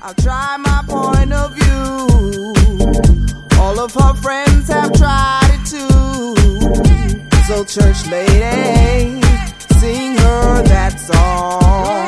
I'll try my point of view. All of her friends have tried it too. So church lady, sing her that song.